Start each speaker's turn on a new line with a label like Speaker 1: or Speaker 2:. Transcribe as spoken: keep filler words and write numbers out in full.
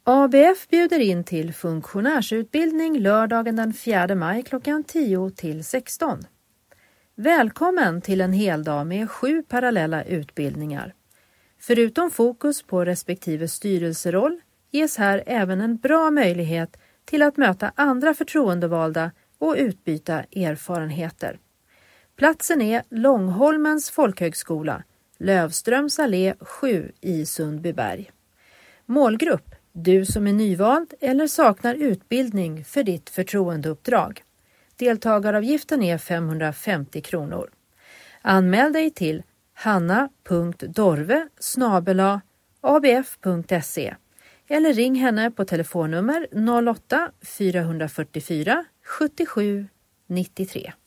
Speaker 1: A B F bjuder in till funktionärsutbildning lördagen den fjärde maj klockan tio till sexton. Välkommen till en hel dag med sju parallella utbildningar. Förutom fokus på respektive styrelseroll ges här även en bra möjlighet till att möta andra förtroendevalda och utbyta erfarenheter. Platsen är Långholmens folkhögskola, Lövströms allé sju i Sundbyberg. Målgrupp: du som är nyvald eller saknar utbildning för ditt förtroendeuppdrag. Deltagaravgiften är femhundrafemtio kronor. Anmäl dig till hanna punkt dorve snabel-a a b f punkt se eller ring henne på telefonnummer noll åtta fyra fyra fyra sjuttiosju nittiotre.